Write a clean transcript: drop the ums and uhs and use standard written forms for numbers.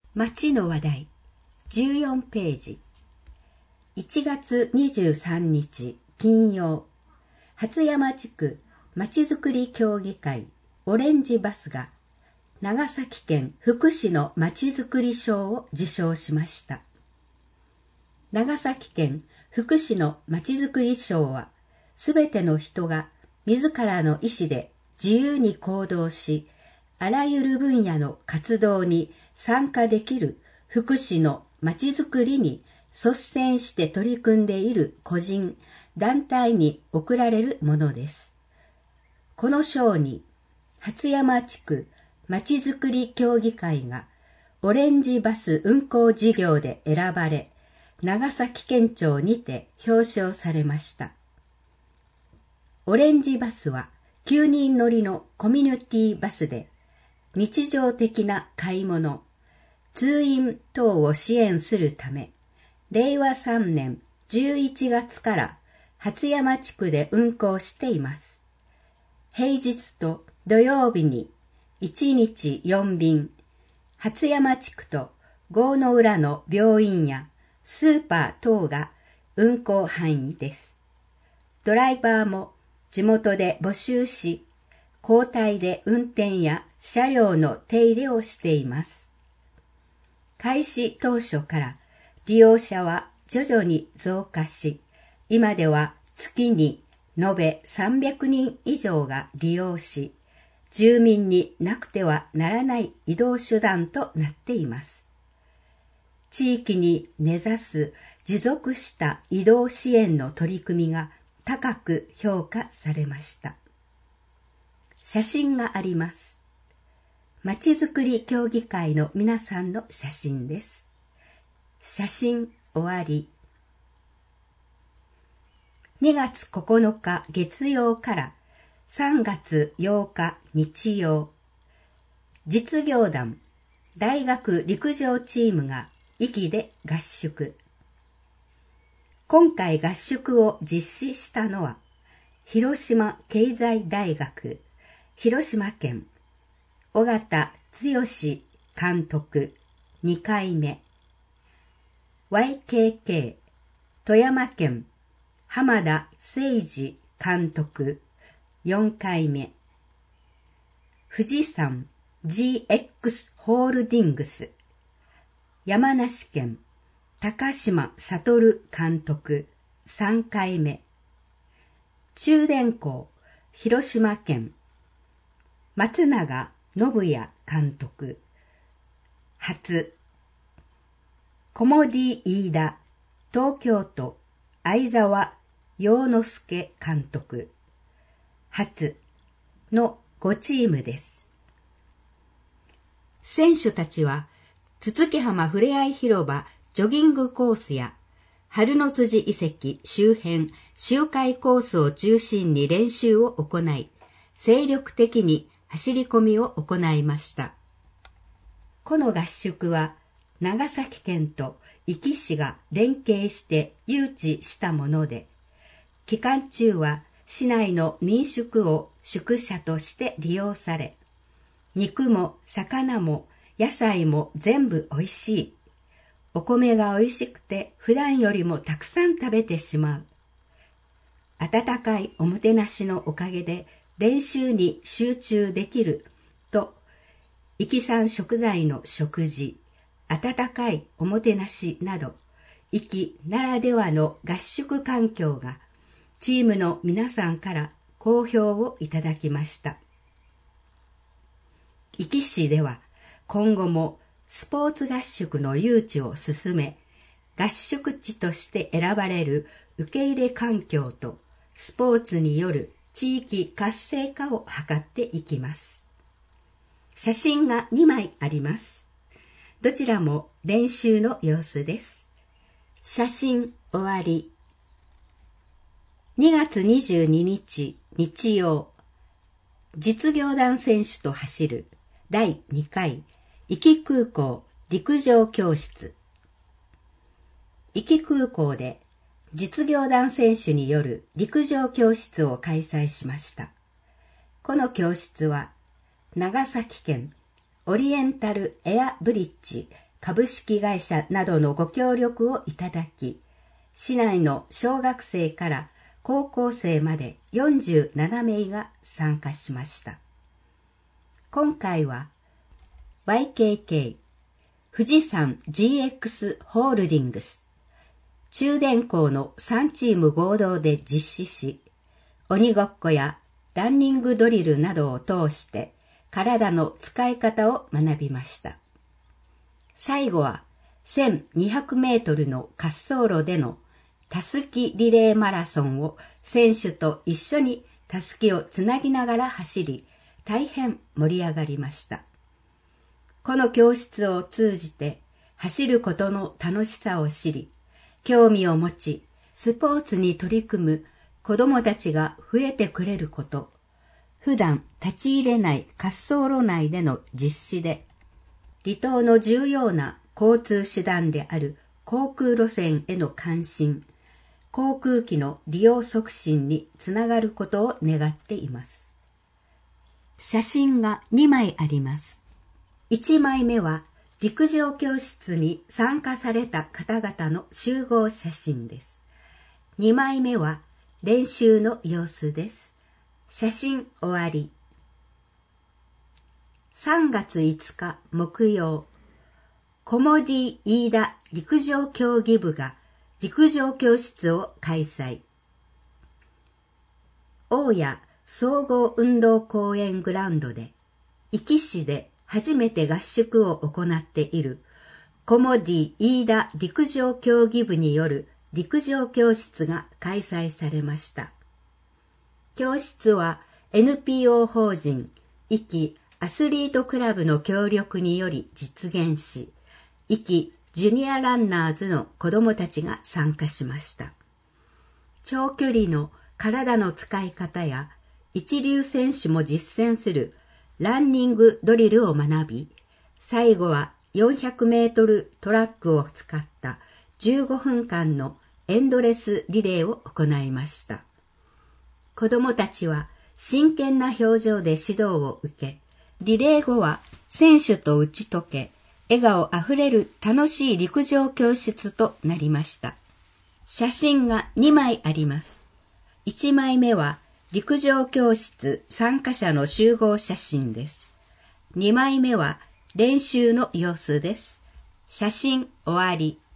町の話題14ページ。1月23日金曜、初山地区まちづくり協議会オレンジバスが長崎県福市のまちづくり賞を受賞しました。長崎県福市のまちづくり賞は、すべての人が自らの意思で自由に行動し、あらゆる分野の活動に参加できる福祉のまちづくりに率先して取り組んでいる個人、団体に贈られるものです。この賞に、初山地区まちづくり協議会がオレンジバス運行事業で選ばれ、長崎県庁にて表彰されました。オレンジバスは9人乗りのコミュニティバスで、日常的な買い物、通院等を支援するため、令和3年11月から初山地区で運行しています。平日と土曜日に1日4便、初山地区と郷の浦の病院やスーパー等が運行範囲です。ドライバーも地元で募集し、交代で運転や車両の手入れをしています。開始当初から利用者は徐々に増加し、今では月に延べ300人以上が利用し、住民になくてはならない移動手段となっています。地域に根ざす持続した移動支援の取り組みが高く評価されました。写真があります。まちづくり協議会の皆さんの写真です。写真終わり。2月9日月曜から3月8日日曜、実業団大学陸上チームが壱岐で合宿。今回合宿を実施したのは、広島経済大学広島県尾形剛監督2回目、YKK 富山県浜田誠二監督4回目、富士山 GX ホールディングス山梨県高島悟監督3回目、中電工広島県松永信也監督初、コモディ飯田東京都相沢陽之介監督初の5チームです。選手たちは筒木浜ふれあい広場ジョギングコースや春の辻遺跡周辺周回コースを中心に練習を行い、精力的に走り込みを行いました。この合宿は長崎県と壱岐市が連携して誘致したもので、期間中は市内の民宿を宿舎として利用され、肉も魚も野菜も全部おいしい。お米がおいしくて普段よりもたくさん食べてしまう。温かいおもてなしのおかげで練習に集中できると、壱岐産食材の食事、温かいおもてなしなど、壱岐ならではの合宿環境がチームの皆さんから好評をいただきました。壱岐市では今後もスポーツ合宿の誘致を進め、合宿地として選ばれる受け入れ環境とスポーツによる地域活性化を図っていきます。写真が2枚あります。どちらも練習の様子です。写真終わり。2月22日日曜、実業団選手と走る第2回壱岐空港陸上教室。壱岐空港で実業団選手による陸上教室を開催しました。この教室は長崎県オリエンタルエアブリッジ株式会社などのご協力をいただき、市内の小学生から高校生まで47名が参加しました。今回は YKK 富士山 GX ホールディングス中電工の3チーム合同で実施し、鬼ごっこやランニングドリルなどを通して体の使い方を学びました。最後は1200メートルの滑走路でのたすきリレーマラソンを選手と一緒にたすきをつなぎながら走り、大変盛り上がりました。この教室を通じて走ることの楽しさを知り、興味を持ち、スポーツに取り組む子どもたちが増えてくれること、普段立ち入れない滑走路内での実施で、離島の重要な交通手段である航空路線への関心、航空機の利用促進につながることを願っています。写真が2枚あります。1枚目は陸上教室に参加された方々の集合写真です。2枚目は練習の様子です。写真終わり。3月5日木曜、コモディ飯田陸上競技部が陸上教室を開催。大谷総合運動公園グラウンドで、壱岐市で初めて合宿を行っているコモディ飯田陸上競技部による陸上教室が開催されました。教室は NPO 法人壱岐アスリートクラブの協力により実現し、壱岐ジュニアランナーズの子どもたちが参加しました。長距離の体の使い方や一流選手も実践するランニングドリルを学び、最後は400メートルトラックを使った15分間のエンドレスリレーを行いました。子どもたちは真剣な表情で指導を受け、リレー後は選手と打ち解け、笑顔あふれる楽しい陸上教室となりました。写真が2枚あります。1枚目は陸上教室参加者の集合写真です。2枚目は練習の様子です。写真終わり。